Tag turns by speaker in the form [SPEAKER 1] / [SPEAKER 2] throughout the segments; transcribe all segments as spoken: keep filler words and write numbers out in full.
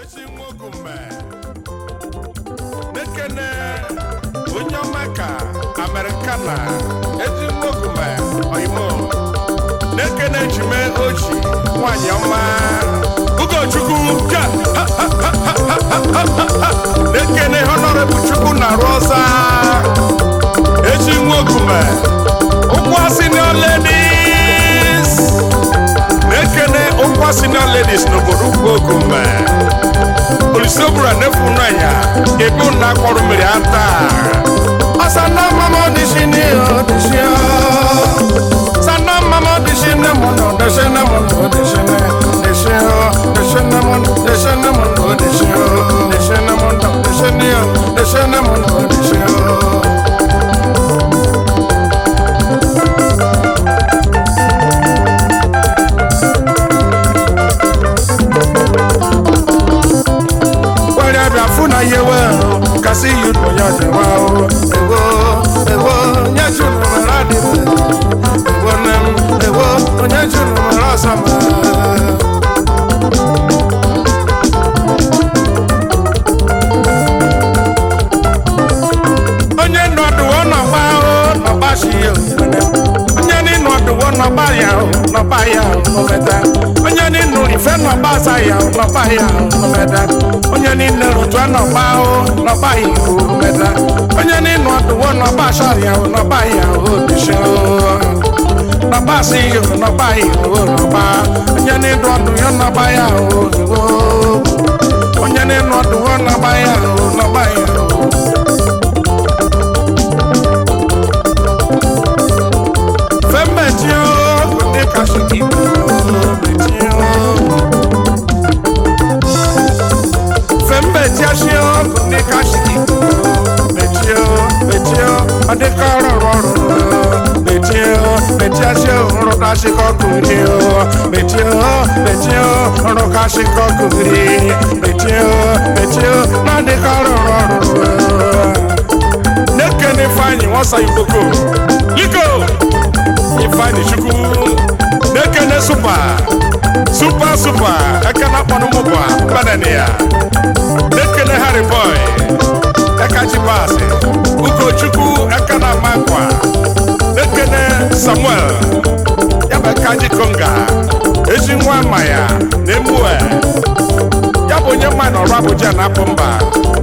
[SPEAKER 1] Nekene Unyamaka Americana Ejimogume Oimo Nekene Jime Oji Wanyama Ugo Chukwu Ja Nekene Honorable Chukwu na Rosa Ejimogume Ukwa Senior Ladies Nekene Ukwa Senior Ladies Noboru Gogume Olisobura nefunanya ebu na kworo mmiri ata asana mama dishini odishio sana mama dishini mono dishini mono dishini dishio dishini mono dishini mono dishio dishini mono dishini dishini mono dishio Funa yewe kasi yudo yaje wao ewo ewo nyachu no maradi ewo nem ewo nyachu no marasama onye nodu wona bawo no bashi yo onye ni nodu wona baya no baya no meta onye ni no ife no basa ya no baya no meta onye ni no to no bawo no baya no meta onye ni nodu wona basha ya no baya o bisho no basi yo no baya o no ba onye ni nodu yo no baya o onye ni nodu wona baya o no baya Betio, de cachetico, Betio. Fem Betiachio, de cachetico, Betio, Betio, de caroro, Betio, Betiachio, rocachico curio, Betio, Betio, rocachico curio, Betio, Betio, de caroro. Nekene fani wasa iboko. Liko! Ifani Chukwu Nekene super super super Ekena panu mubwa Badania Nekene Harry Boy Ekachi Basi Ugo Chukwu Ekena Makwa Nekene Samuel Yabe Kaji Konga Eji nwa Maya Nemue Yabo nye mano rabu jana pomba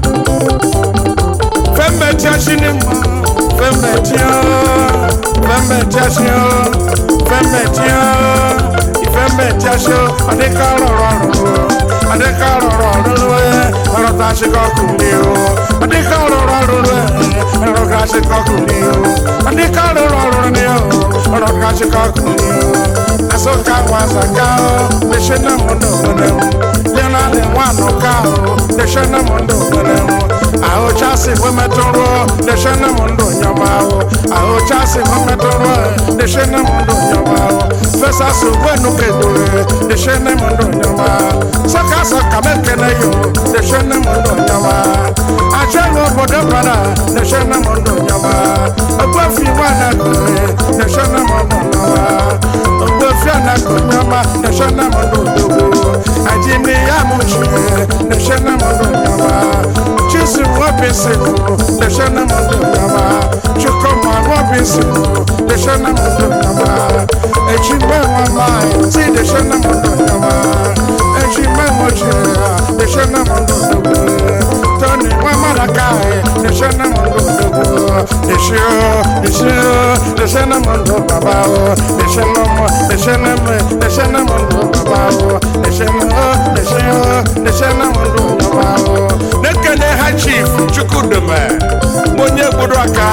[SPEAKER 1] Fembe tiashini Fembe tiashini Fembe tiasho, fembe tia, fembe tiasho, ade karoro, ade karoro, ro tashi kokunio, ade karoro, ro tashi kokunio, ade karoro, ro tashi kokunio. Asoka wasakao, deshena mondo monem, lena le wano kao, deshena mondo monem. Aho chasi wemetoro, deshena mondo nyamao, aho chasi wemetoro, deshena mondo nyamao. Fesa su wenu kedore, deshena mondo nyamao. Saka saka mekene yo, deshena mondo nyamao. Achelo bodo bada, deshena mondo nyamao. Agwafi wana kore, deshena mondo nyamao. Fiana konyama neshana mondo dogo ajimi ya muche neshana mondo nyama chisu wapisiku neshana mondo nyama chukoma wapisiku neshana mondo nyama echime wamai si neshana mondo nyama echime moche neshana mondo dogo toni wamalakai neshana mondo dogo neshio neshio neshana mondo babao neshana Neshana me, neshana mondo babao, neshana, neshana, neshana mondo babao. Nekene hachif chukudume, monye budwaka.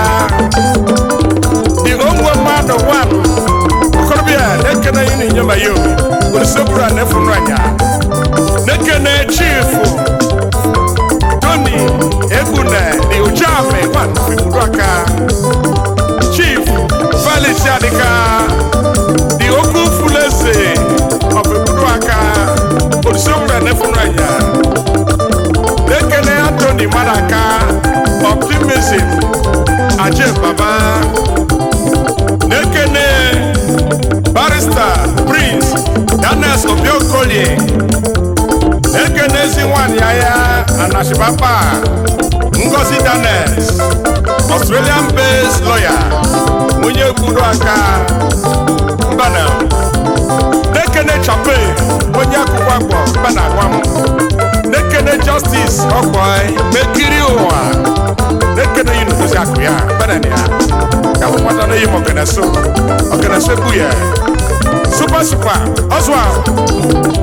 [SPEAKER 1] Di ongwa mado wan, ukorobia nekene yini nyama yomi, ulisobura nefunwanya. Nekene chifu, Tony Ebune, di ujame wan budwaka. Chief Felicia Dika. Oku fulese obebudu aka Olisobura nefunanya Nekene Anthony Madaka Optimism Aje Baba Nekene Barrister Prince Danes Obiokolie Nekene Ziwan Yaya Anashibapa Ngozi Danes, Australian-based lawyer, Munye Kuduaka, Mbana, Nekene Chape, Munye Kuwakwa, Mbana Wam, Nekene Justice, Okwai, Mekiri Owa, Nekene University Akuya, Mbana, Kamu Matana Yim Okeneso, Okeneso Buye, Super Super, Oswald,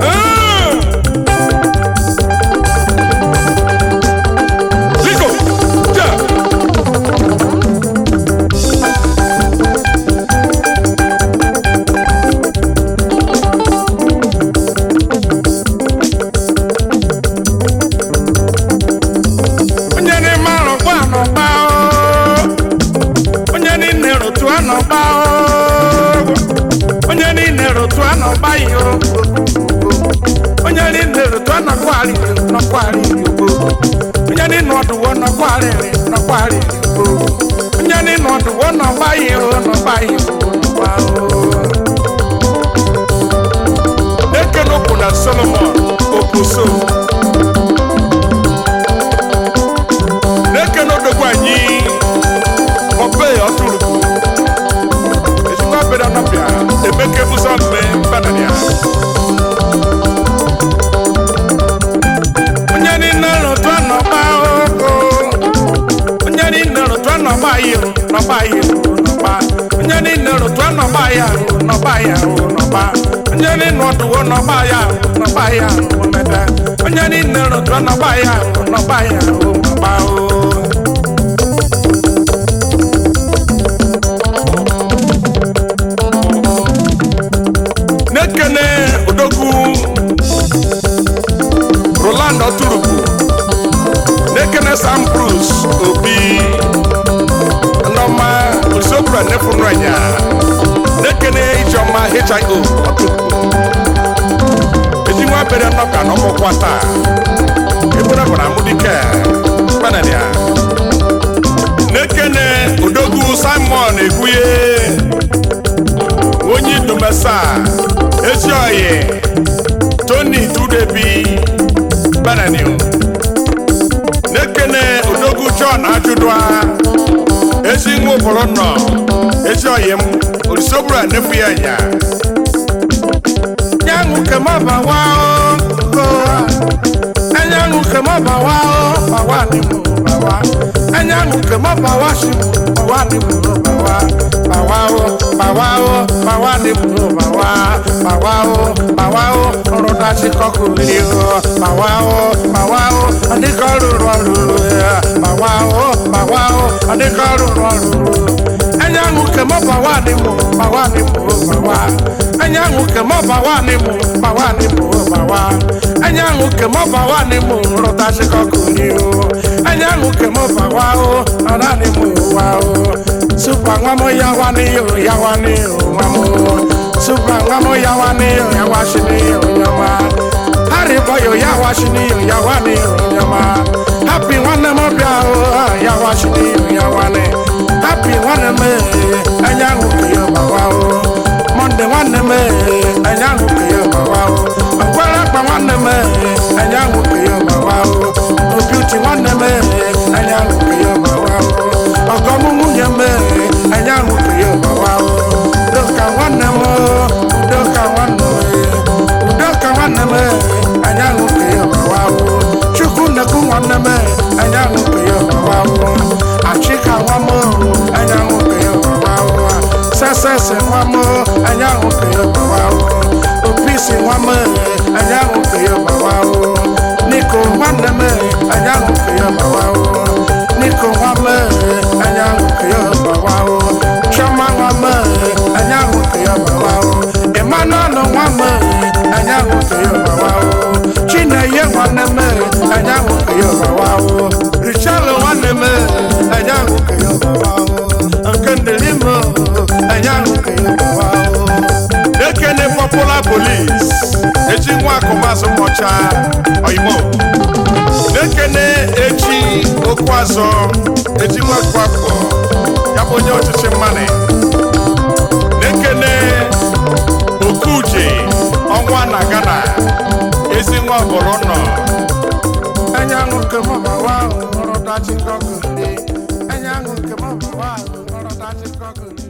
[SPEAKER 1] anyanwụ nke mama wa ahụ ọrụ dachi nkọkụ ndị anyanwụ nke mama wa ahụ ọrụ dachi nkọkụ ndị